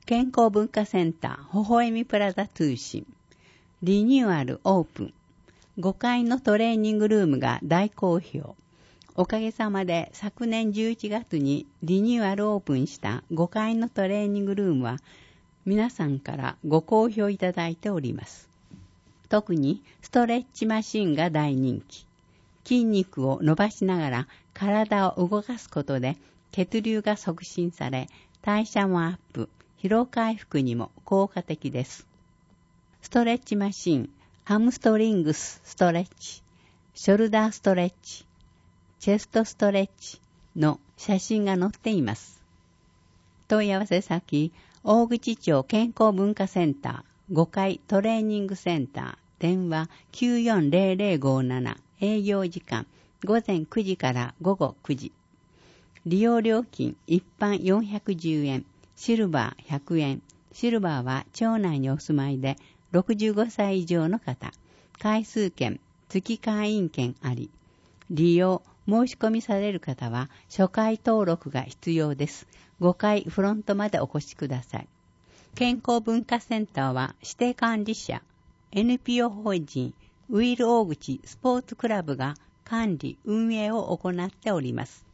健康文化センター、微笑みプラザ通信。リニューアルオープン。5階のトレーニングルームが大好評。おかげさまで昨年11月にリニューアルオープンした5階のトレーニングルームは皆さんからご好評いただいております。特にストレッチマシンが大人気。筋肉を伸ばしながら体を動かすことで血流が促進され、代謝もアップ、疲労回復にも効果的です。ストレッチマシン、ハムストリングスストレッチ、ショルダーストレッチ、チェストストレッチの写真が載っています。問い合わせ先、大口町健康文化センター5階トレーニングセンター、電話 940057、営業時間午前9時から午後9時。利用料金一般410円、シルバー100円。シルバーは町内にお住まいで65歳以上の方。回数券、月会員券あり。利用、申し込みされる方は初回登録が必要です。5階フロントまでお越しください。健康文化センターは指定管理者、NPO 法人ウィル大口スポーツクラブが管理・運営を行っております。